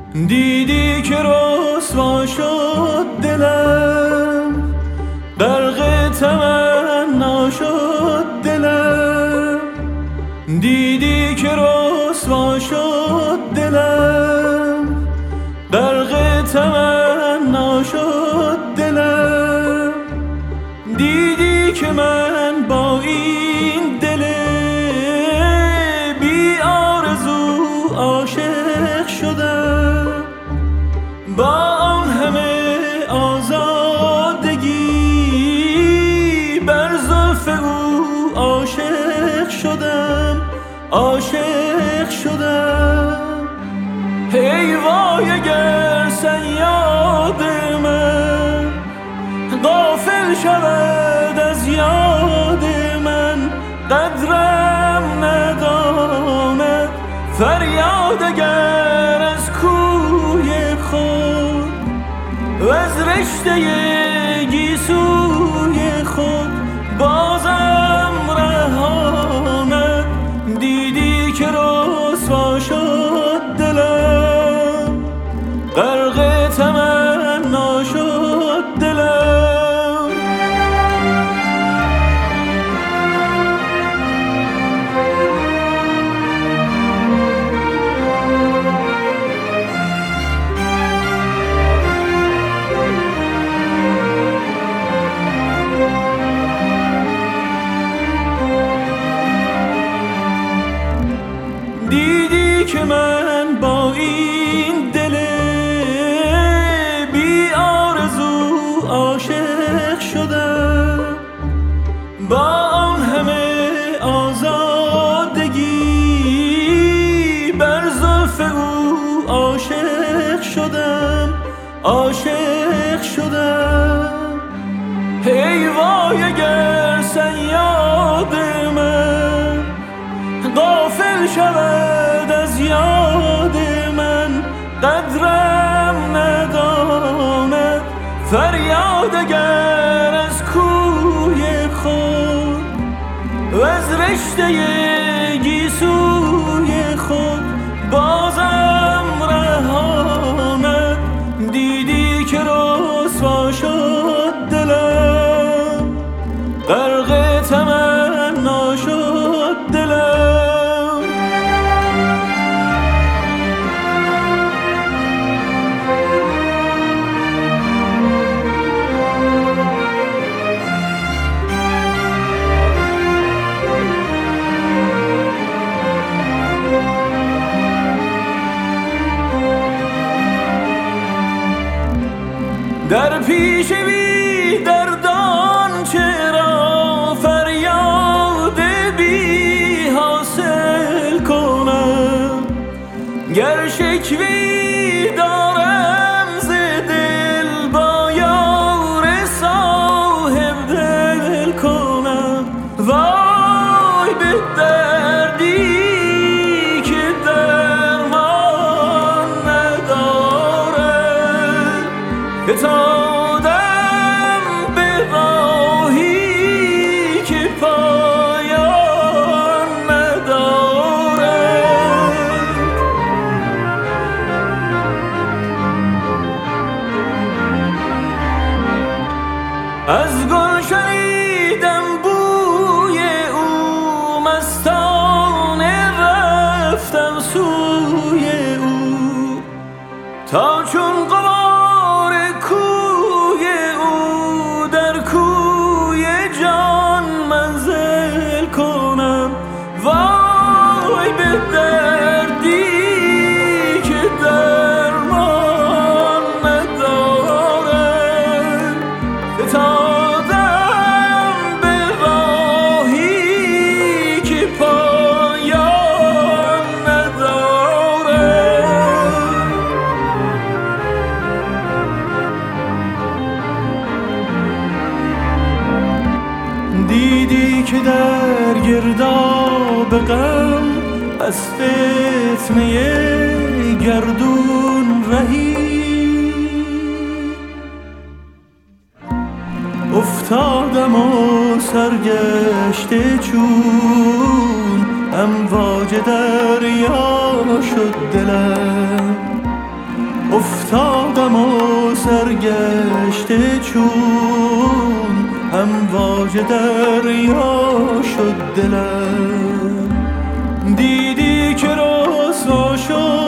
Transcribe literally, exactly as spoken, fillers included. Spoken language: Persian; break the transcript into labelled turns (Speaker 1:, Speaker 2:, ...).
Speaker 1: دیدی که رسوا شد دلم، غرق تمنا شد دلم. دیدی که رسوا شد دلم، غرق تمنا شد دلم. دیدی که من با این دل بی آرزو عاشق شدم، با آن همه آزادگی بر زلف او عاشق شدم، عاشق شدم. ای وای اگر صیاد من غافل شود از یاد من، قدرم نداند فریاد اگر از کوی خود و از رشته گیسوی خود بازم رهاند. دیدی که رسوا شد دلم، غرق تمنا شد دلم. دیدی که من با این دل بی آرزو عاشق شدم، با آن همه آزادگی بر زلف او عاشق شدم، عاشق شدم. ای وای اگر صیاد من غافل شود از یاد من، قدرم نداند فریاد اگر از کوی خود و از رشته گیسوی خود بازم رهاند. دیدی که رسوا شد دلم، غرق تمنا شد دلم. در پیش بی دردان چرا فریاد بی حاصل کنم، گر شکوی دارم ز دل با یار صاحب دل کنم. وای به دردی که درمان ندارد، که تادم به راهی که پایان ندارد. از گل شنیدم بوی او، مستانه رفتم سوی او، تا چون غبار کوی او در کوی جان منزل کنم. وای به دردی که درمان ندارد، فتادم به راهی که پایان ندارد. دیدی که در گرداب غم از فتنه گردون رهی افتادم و سرگشته چون امواج دریا شد دلم. افتادم و سرگشته چون امواج دریا شد دلم. دیدی که رسوا شد